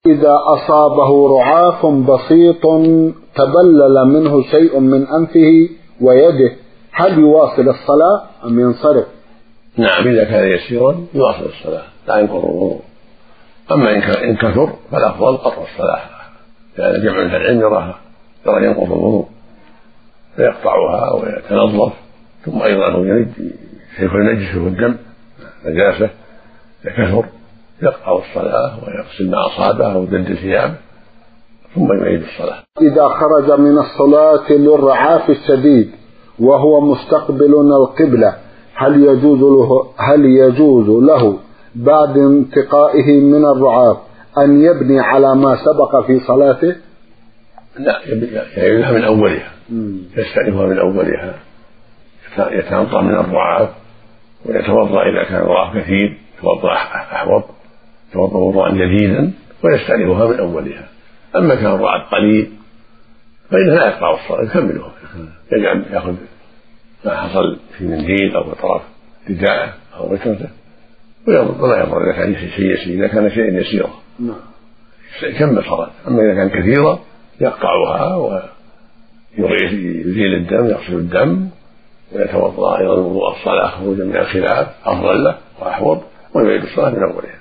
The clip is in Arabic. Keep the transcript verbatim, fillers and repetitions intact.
إذا أصابه رعاف بسيط تبلل منه شيء من أنفه ويده هل يواصل الصلاة أم ينصرف؟ نعم، إذا كان يسيرا يواصل الصلاة لا ينقض الوضوء. أما إن كثر فالأفضل قطع الصلاة، لأن جمع من العلم يراها يرى ينقض الوضوء فيقطعها ويتنظف، ثم أيضا يريد شيء النجس والدم نجاسة كثر يقطع الصلاة ويغسل ما أصابه ويجدد ثيابه ثم يعيد الصلاة. إذا خرج من الصلاة للرعاف الشديد وهو مستقبل القبلة هل يجوز له هل يجوز له بعد انتقائه من الرعاف أن يبني على ما سبق في صلاته؟ لا، يعيدها من أولها، يستأنفها من أولها، يتنطع من الرعاف ويتوضأ إذا كان الرعاف كثير يتوضأ أحوط، يتوضأ وضوءا جديدا ويستأنفها من أولها. أما كان الرعاف قليل فإنه لا يقطع الصلاة يكملها، يجعل يأخذ ما حصل في منديل أو طرف رداءه أو وترته ولا يضر إذا كان شيء يسير. إذا كان شيء يسير يكمل صلاة. أما إذا كان كثيرة يقطعها ويزيل الدم، يغسل الدم ويتوضأ أيضا وضوء الصلاة خروجا من الخلاف أفضل له وأحوط ويعيد الصلاة من أولها.